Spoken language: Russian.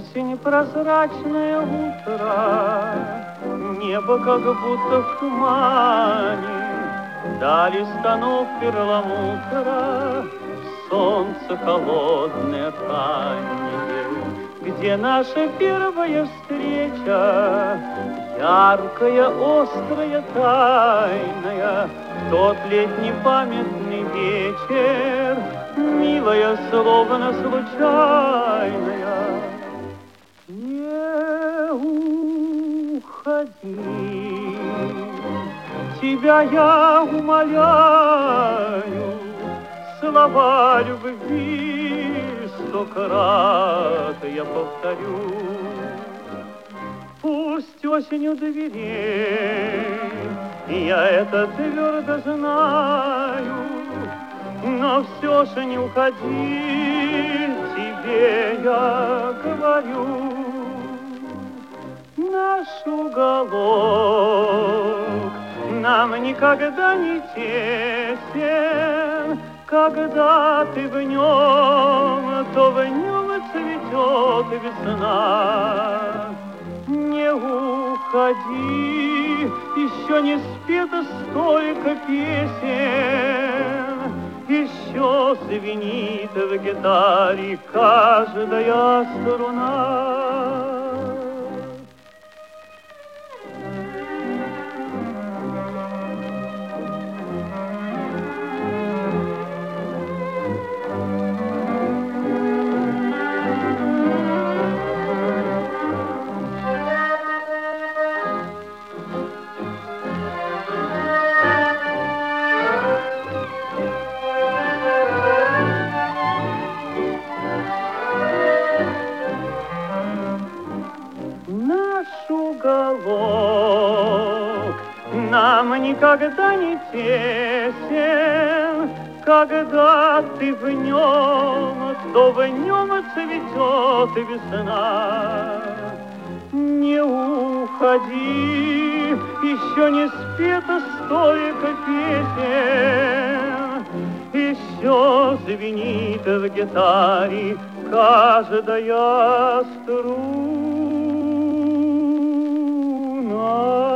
Осень, прозрачное утро, небо как будто в тумане, дали станов перламутра, солнце холодное раннее. Где наша первая встреча, яркая, острая, тайная, тот летний памятный вечер, милая, словно случайная. Не уходи, тебя я умоляю, слова любви 100 крат я повторю. Пусть осень у дверей, я это твердо знаю, но все же не уходи, тебе я говорю. Наш уголок нам никогда не тесен, когда ты в нем, то в нем цветет весна. Не уходи, еще не спето столько песен, еще звенит в гитаре каждая струна. Уголок нам никогда не тесен, когда ты в нем, то в нем цветет весна. Не уходи, еще не спето столько песен, еще звенит в гитаре каждая струна.